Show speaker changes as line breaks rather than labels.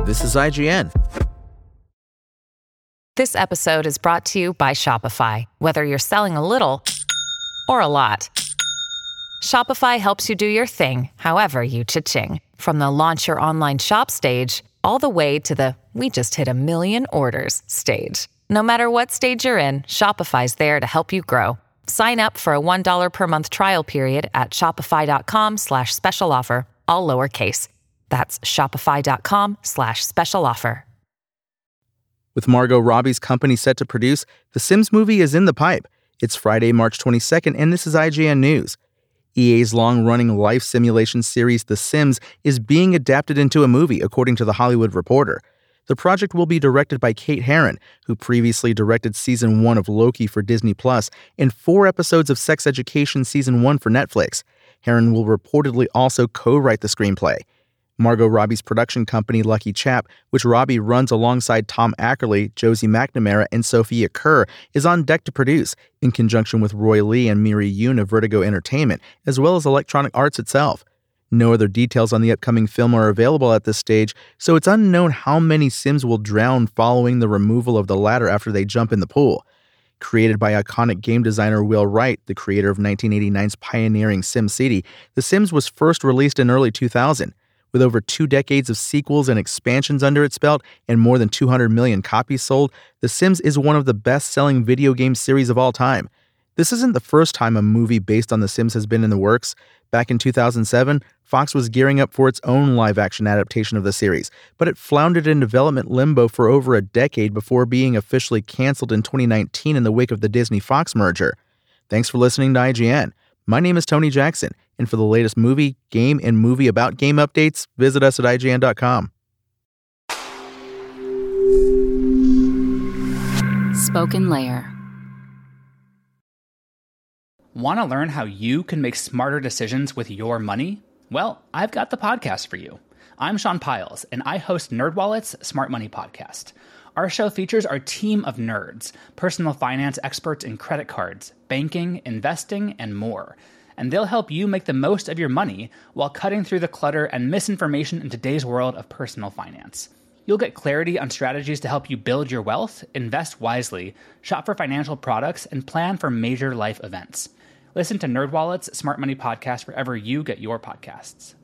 This is IGN.
This episode is brought to you by Shopify. Whether you're selling a little or a lot, Shopify helps you do your thing, however you cha-ching. From the launch your online shop stage, all the way to the we just hit 1 million orders stage. No matter what stage you're in, Shopify's there to help you grow. Sign up for a $1 per month trial period at shopify.com/special offer, all lowercase. That's shopify.com/special offer.
With Margot Robbie's company set to produce, the Sims movie is in the pipe. It's Friday, March 22nd, and this is IGN News. EA's long-running life simulation series The Sims is being adapted into a movie, according to The Hollywood Reporter. The project will be directed by Kate Herron, who previously directed Season 1 of Loki for Disney+, and 4 episodes of Sex Education Season 1 for Netflix. Herron will reportedly also co-write the screenplay. Margot Robbie's production company, Lucky Chap, which Robbie runs alongside Tom Ackerley, Josie McNamara, and Sophia Kerr, is on deck to produce, in conjunction with Roy Lee and Miri Yoon of Vertigo Entertainment, as well as Electronic Arts itself. No other details on the upcoming film are available at this stage, so it's unknown how many Sims will drown following the removal of the ladder after they jump in the pool. Created by iconic game designer Will Wright, the creator of 1989's pioneering SimCity, The Sims was first released in early 2000. With over 2 decades of sequels and expansions under its belt and more than 200 million copies sold, The Sims is one of the best-selling video game series of all time. This isn't the first time a movie based on The Sims has been in the works. Back in 2007, Fox was gearing up for its own live-action adaptation of the series, but it floundered in development limbo for over a decade before being officially canceled in 2019 in the wake of the Disney-Fox merger. Thanks for listening to IGN. My name is Tony Jackson, and for the latest movie, game, and movie about game updates, visit us at IGN.com.
Spoken Layer.
Want to learn how you can make smarter decisions with your money? Well, I've got the podcast for you. I'm Sean Piles, and I host NerdWallet's Smart Money Podcast. Our show features our team of nerds, personal finance experts in credit cards, banking, investing, and more. And they'll help you make the most of your money while cutting through the clutter and misinformation in today's world of personal finance. You'll get clarity on strategies to help you build your wealth, invest wisely, shop for financial products, and plan for major life events. Listen to NerdWallet's Smart Money Podcast wherever you get your podcasts.